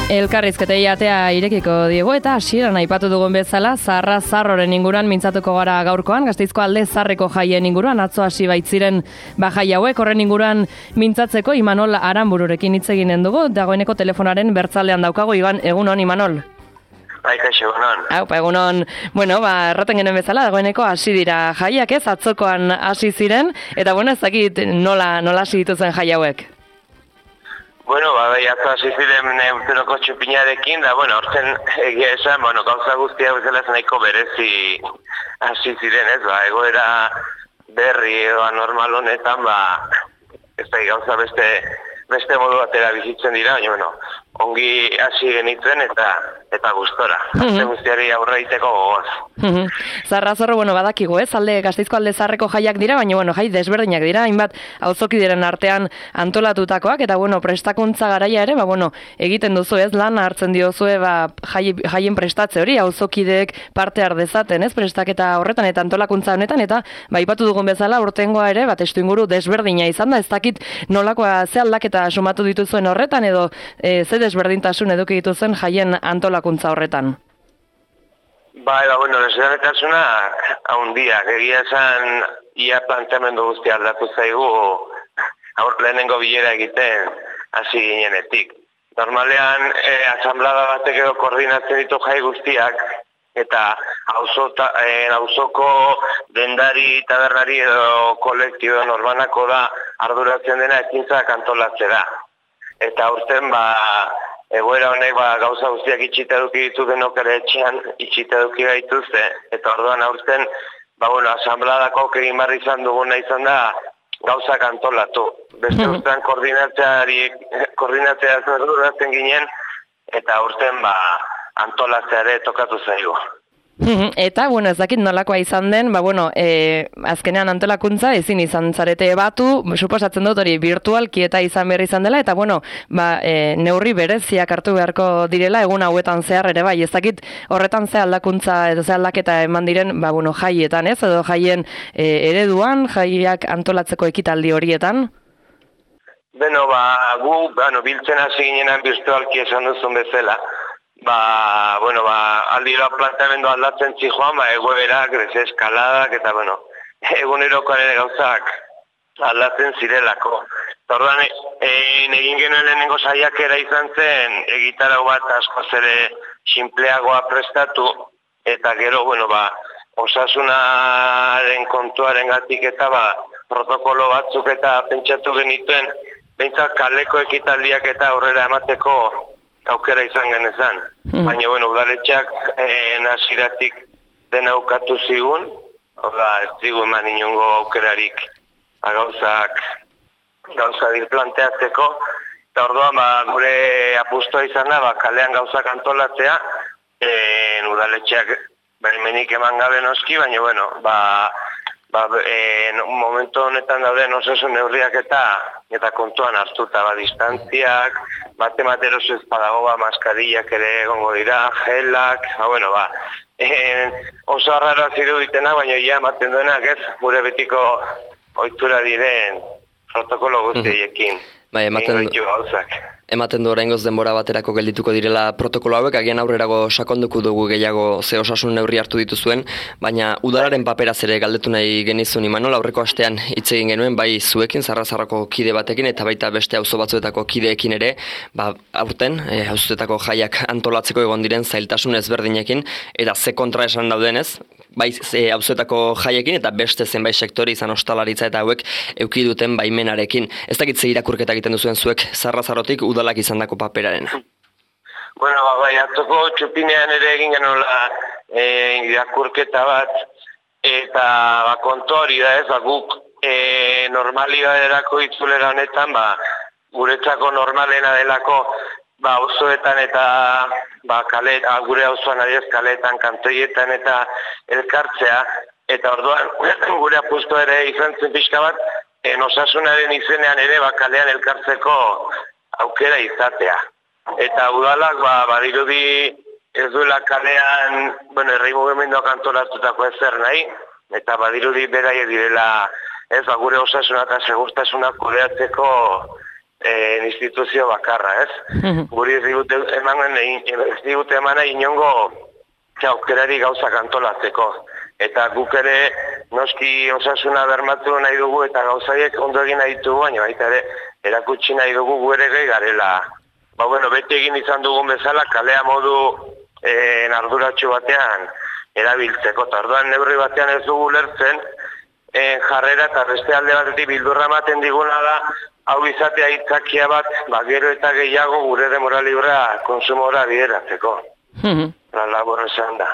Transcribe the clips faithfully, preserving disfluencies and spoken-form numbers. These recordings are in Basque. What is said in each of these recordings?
Elkarrizketei atea irekiko diegu eta hasieran aipatu dugun bezala Zaharra Zarroren inguruan mintzatuko gara gaurkoan, Gasteizko Alde Zaharreko jaien inguruan atzo hasi baitziren ba jai hauek, horren inguruan mintzatzeko Imanol Aranbururekin hitz eginen dugu, dagoeneko telefonaren bertzalean daukago. Iban, egunon Imanol. Bai, kaixo, egunon. Aupa, egunon. Bueno, ba, erraten genuen bezala, dagoeneko hasi dira jaiak, ez? Atzokoan hasi ziren, eta bueno, ez dakit nola, nola hasi dituzen jai hauek. Bueno, ba, bai, atzo hasi ziren urteroko txupinarekin, da, bueno, hortzen egia esan, bueno, gauza guztia bezala nahiko berezi hasi ziren, ez, ba, egoera berri edo normal honetan, ba, ez da, gauza beste, beste modu batera bizitzen dira, baina, bueno, ongi hasi genituen eta eta gustora. Azte guztiari aurre egiteko gogoaz. Zaharra Zarro, bueno, badakigu, ez? Alde, Gasteizko Alde Zaharreko jaiak dira, baina, bueno, jai desberdinak dira, hainbat auzokidiren artean antolatutakoak, eta, bueno, prestakuntza garaia ere, ba, bueno, egiten duzu, ez? Lan hartzen diozue, ba, jai, jaien prestatze hori, auzokideek parte har dezaten, ez? Prestaketa horretan eta antolakuntza honetan, eta, ba, ipatu dugun bezala, urtengoa ere, bat testuinguru desberdina izan da, ez dakit nolakoa ze aldaketa sumatu dituzuen horretan, edo e, ze desberdintasun eduki dituzen jaien antolakuntza horretan. Bai, ba, bueno, desberdintasuna haundiak, egia esan ia planteamendu guztia aldatu zaigu aur lehenengo bilera egiten hasi ginenetik. Normalean, e, asamblada batek edo koordinatzen ditu jai guztiak, eta auzota, e, auzoko dendari, tabernari edo kolektibo norbanako da arduratzen dena ekintzak antolatzera. Eta urten, ba, egoera honek ba, gauza guztiak itxita eduki ditu denok ere etxean, itxita eduki gaituzte, eta orduan aurten, ba, bueno, asambladako egin barri izan duguna izan da, gauzak antolatu. Beste urtean koordinatzeari, koordinatzea zerduratzen ginen, eta urten, ba, antolatzea ere tokatu zaigu. Eta, bueno, ez dakit nolakoa izan den, ba, bueno, e, azkenean antolakuntza ezin izan zarete batu, suposatzen dut hori virtualki eta izan behar izan dela, eta, bueno, ba, e, neurri bereziak hartu beharko direla egun hauetan zehar ere, bai, ez dakit horretan ze aldakuntza edo ze aldaketa eman diren, ba, bueno, jaietan, ez, edo jaien e, ereduan, jaiak antolatzeko ekitaldi horietan? Beno, ba, gu, bueno, biltzen hasi ginenan virtualki esan duzun bezala. Ba, bueno, ba, aldiro planteamendu aldatzen zijoan, ba, egoerak, deseskaladak, eta, bueno, egunerokoan ere gauzak aldatzen zirelako. Orduan, egin egin genuen lehenengo saiakera izan zen, egitarau bat askoz ere sinpleagoa prestatu, eta gero, bueno, ba, osasunaren kontuaren gatik eta, ba, protokolo batzuk eta pentsatu genituen, behintzat kaleko ekitaldiak eta aurrera emateko aukera izan genezan. Baina, bueno, udaletxeak eh, nasiratik dena aukatu zigun, oda, ez zigun eman inongo aukerarik gauzak, gauza dir planteatzeko, eta orduan, ba, gure apustua izan da, ba, kalean gauzak antolatzea, eh, udaletxeak baimenik eman gabe noski, baina, bueno, ba, ba, e, momentu honetan dauden osasun neurriak eta eta kontuan hartuta, ba, distantziak, bate materoz ez badago, ba, maskarillak ere egongo dira, gelak, ba, bueno, ba, e, oso arraroa ziruditena, baina ja ematen duenak ez, gure betiko ohitura diren protokolo guztiekin. Bai, ematen, ematen du oraingoz denbora baterako geldituko direla protokolo hauek, agian aurrerago sakonduko dugu gehiago ze osasun neurri hartu dituzuen, baina udalaren paperaz ere galdetu nahi genizun Imanol, aurreko astean hitz egin genuen, bai zuekin, Zaharra Zarroko kide batekin, eta baita beste auzo batzuetako kideekin ere, ba, aurten, e, auzoetako jaiak antolatzeko egon diren zailtasun ezberdinekin, eta ze kontra esan daudenez, bai auzoetako jaiekin eta beste zenbait sektore izan ostalaritza eta hauek eduki duten baimenarekin. Ez dakit ze irakurketa egiten duzuen zuek Zaharra Zarrotik udalak izandako paperaren. Bueno, ba, bai, atzoko txupinean ere egin genuela e, irakurketa bat, eta ba, kontu hori da ez, ba, guk e, normalidaderako itzulera honetan, ba, guretzako normalena delako, ba, auzoetan eta ba, kale, gure auzoan adiez kaleetan, kantoietan eta elkartzea, eta orduan gure apustu ere izan zen pixka bat, en osasunaren izenean ere ba, kalean elkartzeko aukera izatea. Eta udalak ba, badirudi ez duela kalean, bueno, herri mugimenduak antolatutako ezer nahi, eta badirudi beraie direla ez ba, gure osasuna eta segurtasuna kudeatzeko e, instituzio bakarra, ez? Guri ez digute eman, ez digute emana inongo aukerari gauzak antolatzeko. Eta guk ere noski osasuna bermatu nahi dugu eta gauzaiek ondo egin nahi dugu, baina baita ere erakutsi nahi dugu gu ere gai garela. Ba, bueno, beti egin izan dugun bezala kalea modu e, arduratsu batean erabiltzeko. Eta orduan neurri batean ez dugu lertzen, e, jarrera eta beste alde batetik bildurra ematen diguna da, hau izatea hitzakia bat, ba, gero eta gehiago gure demora librea konsumora bideratzeko. La labor esan da.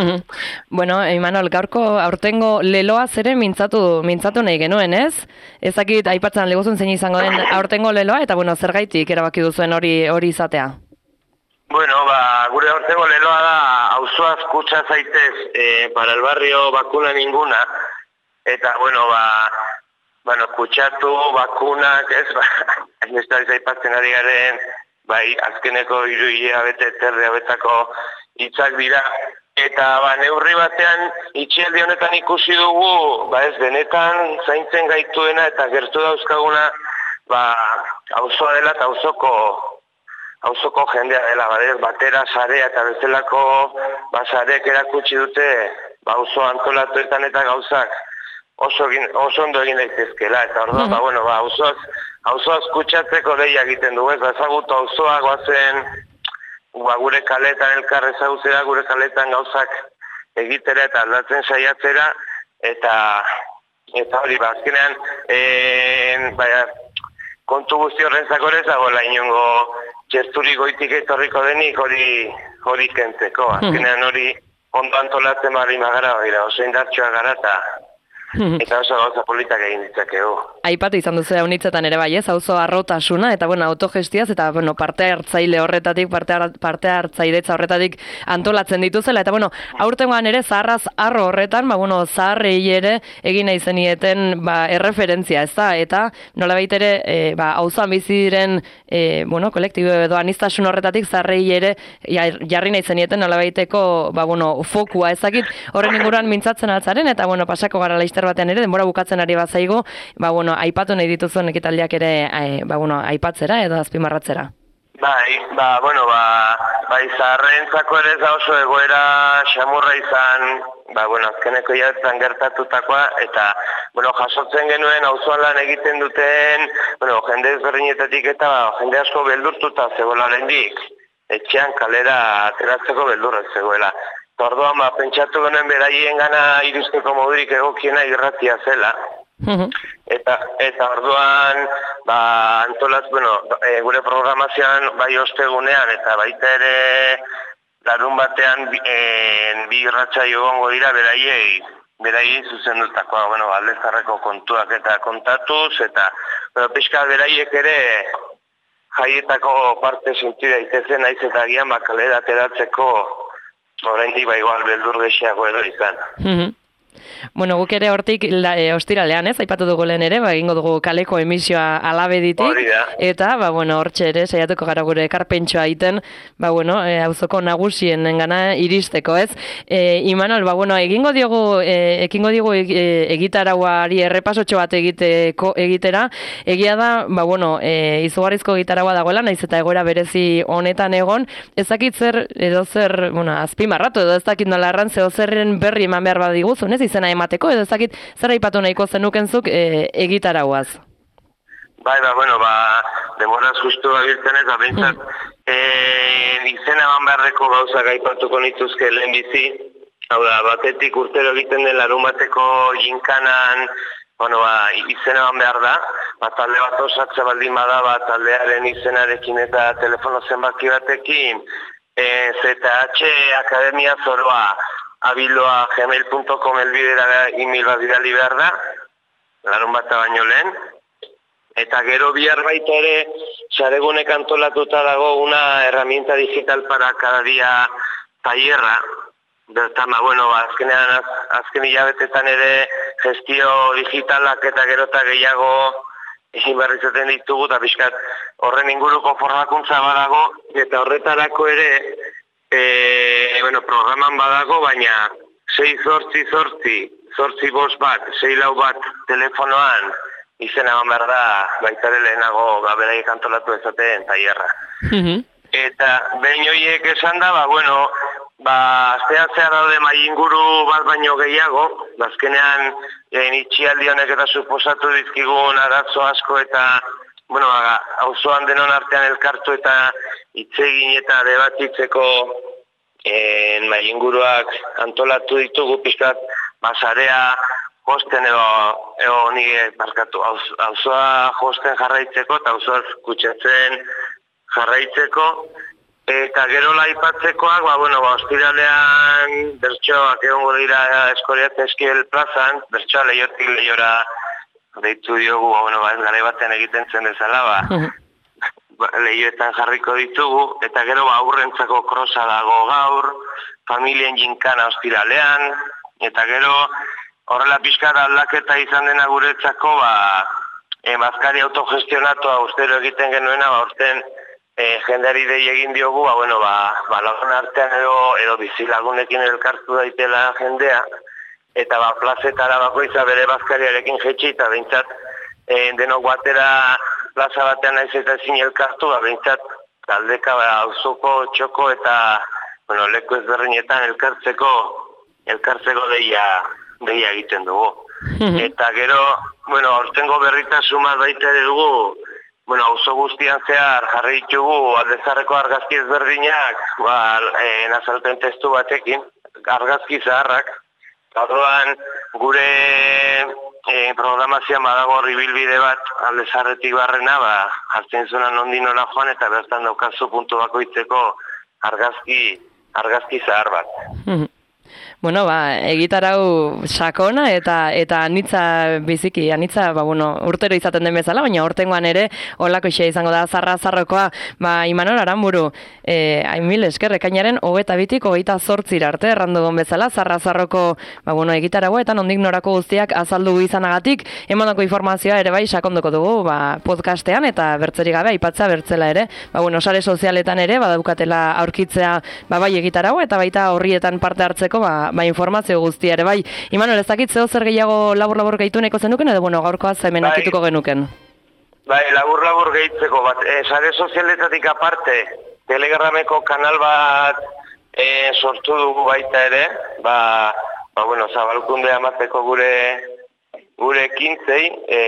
Bueno, Imanol, gaurko aurtengo leloaz ere mintzatu, mintzatu nahi genuen, ez? Ezakit aipatzen legozun zein izango den aurtengo leloa, eta bueno, zergaitik erabaki duzuen hori hori izatea? Bueno, ba, gure aurtengo leloa da, auzoaz kutsa zaitez, eh, para el barrio bakuna ninguna, eta bueno, ba, bueno, kutsatu, bakunak, ez, ba, ez da aipatzen ari garen, bai, azkeneko hiru hilabete terdi hauetako hitzak dira. Eta ba, neurri batean itxialdi honetan ikusi dugu, ba ez benetan zaintzen gaituena eta gertu dauzkaguna, ba auzoa dela eta auzoko auzoko jendea dela, ba, batera sarea eta bezalako ba sareek erakutsi dute ba auzo antolatuetan eta gauzak oso egin, oso ondo egin daitezkeela eta orduan ba bueno, ba auzoaz auzoaz kutsatzeko deia egiten dugu, ez ba ezagutu auzoa goazen Ba, gure kaletan elkar ezagutzera, gure kaletan gauzak egitera eta aldatzen saiatzera, eta eta hori, ba, azkenean, e, baya, kontu guzti horren zakorez dagoela inongo txerturi goitik etorriko denik hori hori kentzeko. Azkenean hori ondo antolatzen barri magara, oso indartxoa gara eta eta oso gauza politak egin ditzakegu. Aipatu izan duzu unitzetan ere bai, ez, auzo arrotasuna eta bueno, autogestiaz eta bueno, parte hartzaile horretatik, parte, har, parte hartzaidetza horretatik antolatzen dituzela eta bueno, aurtengoan ere zaharraz arro horretan, ba bueno, zaharrei ere egin nahi zenieten ba erreferentzia, ezta? Eta nolabait ere e, ba auzoan bizi diren e, bueno, kolektibo edo aniztasun horretatik zaharrei ere jarri nahi zenieten nolabaiteko ba bueno, fokua ezakit horren inguruan mintzatzen altzaren eta bueno, pasako gara laster batean ere denbora bukatzen ari bazaigu, ba bueno, aipatu nahi dituzuen ekitaldiak ere e, ba bueno, aipatzera edo azpimarratzera. Bai, ba bueno, ba bai zaharrentzako ere da oso egoera xamurra izan, ba bueno, azkeneko hilabetean gertatutakoa eta bueno, jasotzen genuen auzoan lan egiten duten, bueno, jende ezberdinetatik eta ba, jende asko beldurtuta zegoela oraindik. Etxean kalera ateratzeko beldurra zegoela. Orduan, ba, pentsatu genuen beraien gana iruzteko modurik egokiena irratia zela. Eta, eta orduan, ba, antolaz, bueno, e, gure programazioan bai ostegunean, eta baita ere larun batean e, bi irratsaio egongo dira beraiei, beraiei zuzendutakoa, bueno, aldezarreko kontuak eta kontatuz, eta bueno, pixka beraiek ere jaietako parte senti daitezen naiz eta gian bakalera ateratzeko oraindik ba igual beldur gehiago edo izan. Bueno, guk ere hortik la, e, ostiralean, ez, aipatu dugu lehen ere, ba, egingo dugu kaleko emisioa alabeditik, eta, ba, bueno, hortxe ere, saiatuko gara gure ekarpentsoa egiten, ba, bueno, e, auzoko nagusien engana iristeko, ez? E, Imanol, ba, bueno, egingo diogu, e, ekingo diogu e, egitarauari errepasotxo bat egiteko egitera, egia da, ba, bueno, e, izugarrizko egitaraua dagoela, naiz eta egoera berezi honetan egon, ez dakit zer, edo zer, bueno, azpimarratu, edo ez dakit nola erran, zeo zerren berri eman behar badiguzun, ez, izena emateko, edo ez dakit zer aipatu nahiko zenukenzuk e, egitarauaz? Bai, ba, bueno, ba, demoraz justu abiltzen ez, abentzat, mm. e, izena eman beharreko gauzak aipatuko nituzke lehen bizi, hau da, batetik urtero egiten den larun bateko jinkanan, bueno, ba, izena eman behar da, ba, talde bat osatzea baldin bada, ba, taldearen izenarekin eta telefono zenbaki batekin, e, Z H Akademia Zoroa, abildoa gmail punto com elbidera email bat bidali behar da, larun bata baino lehen. Eta gero bihar baita ere, saregunek antolatuta dago una herramienta digital para cada día tallerra. Bertan, ba, bueno, azkenean, az, azken hilabetetan ere gestio digitalak eta gero eta gehiago egin behar izaten ditugu, eta pixkat horren inguruko formakuntza badago, eta horretarako ere, E, bueno, programan badago, baina sei zortzi zortzi, zortzi bost bat, sei lau bat telefonoan izena eman behar da, baita ere lehenago beraiek antolatu ezaten tailerra. Mhm. Eta behin horiek esan da, ba, bueno, ba, astean zehar daude mai inguru bat baino gehiago, bazkenean eh, itxialdi honek eta suposatu dizkigun arazo asko eta, bueno, ba, auzoan denon artean elkartu eta hitzegin eta debatitzeko eh, mai inguruak antolatu ditugu pixkat, basarea josten edo, edo nire barkatu, auzoa josten jarraitzeko eta auzoa kutsatzen jarraitzeko, eta gero laipatzekoak, ba, bueno, ba, ostiralean bertsoak egongo dira Eskoriatzen Eskiel plazan, bertsoa lehiotik lehiora deitu diogu, ba, bueno, ba, ez garai batean egiten zen bezala, ba, ba, lehioetan jarriko ditugu, eta gero ba, aurrentzako krosa dago gaur, familien jinkana ostiralean, eta gero horrela pixkat aldaketa izan dena guretzako, ba, e, bazkari autogestionatua ustero egiten genuena, ba, urten e, jendeari dei egin diogu, ba, bueno, ba, ba lagun artean edo, edo bizilagunekin elkartu daitela jendea, eta ba, plazetara bakoitza bere bazkariarekin jetxi, eta behintzat e, denok batera plaza batean naiz eta ezin elkartu, ba, behintzat taldeka ba, auzoko txoko eta bueno, leku ezberdinetan elkartzeko, elkartzeko deia, deia egiten dugu. Eta gero, bueno, hortengo berritasun bat baita ere dugu, bueno, auzo guztian zehar jarri ditugu aldezarreko argazki ezberdinak, ba, e, nazalpen testu batekin, argazki zaharrak. Orduan, gure e, programazioan badago horri bilbide bat aldezarretik barrena, ba, hartzen zuna nondik nora joan eta bertan daukazu puntu bakoitzeko argazki, argazki zahar bat. Bueno, ba, egitarau sakona eta eta anitza biziki, anitza, ba, bueno, urtero izaten den bezala, baina hortengoan ere holako xe izango da Zarrazarrokoa, ba, Imanol Aranburu, eh, hain mil esker, ekainaren hogeita bitik hogeita zortzira arte, errandu gon bezala, Zarrazarroko, ba, bueno, egitaragoa eta nondik norako guztiak azaldu izanagatik, emandako informazioa ere bai sakondoko dugu, ba, podcastean eta bertzerik gabe aipatza bertzela ere, ba, bueno, sare sozialetan ere, badaukatela aurkitzea, ba, bai egitaragoa eta baita horrietan parte hartzeko, ba, ba, informazio guztia ere, bai. Imanol, ez dakit zeo zer gehiago labur-labur gehitu neko zenuken, edo, bueno, gaurkoaz hemen bai, akituko genuken? Bai, labur-labur gehitzeko, bat, e, sare sozialetatik aparte, Telegrameko kanal bat e, sortu dugu baita ere, ba, ba bueno, zabalkundea amateko gure, gure ekintzei, e,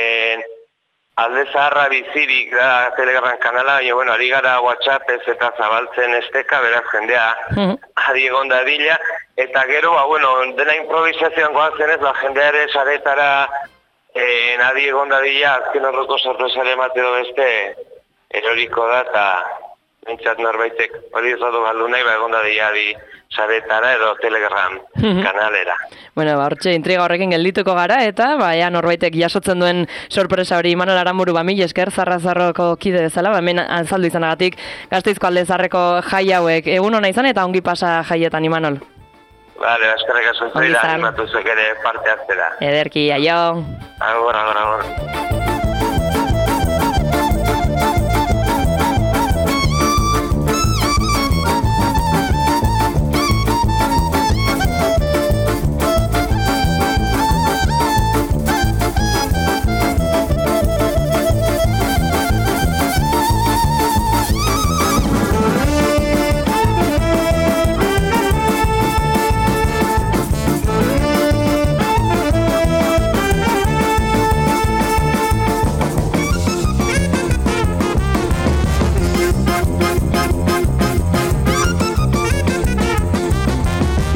Alde Zaharra Bizirik da Telegram kanala, baina, bueno, ari gara WhatsAppez eta zabaltzen esteka, beraz jendea adi egon dadila, eta gero, ba, bueno, dena improvisazioan goazen ez, ba, jendea ere saretara eh, adi egon dadila, azken horroko sorpresare emateo beste eroriko da, eta bintzat norbaitek hori ez dut galdu nahi, ba, egon dadila adi saretara edo Telegram kanalera. Bueno, ba, hortxe intriga horrekin geldituko gara, eta ba, ea norbaitek jasotzen duen sorpresa hori. Imanol Aranburu, ba, mil esker Zarrazarroko kide bezala, ba, hemen azaldu izanagatik Gasteizko Alde Zaharreko jai hauek. Egun ona izan eta ongi pasa jaietan, Imanol. Vale, eskerrik asko zuela, animatu zuek ere parte hartzera. Ederki, aio. Agor, agor, agor.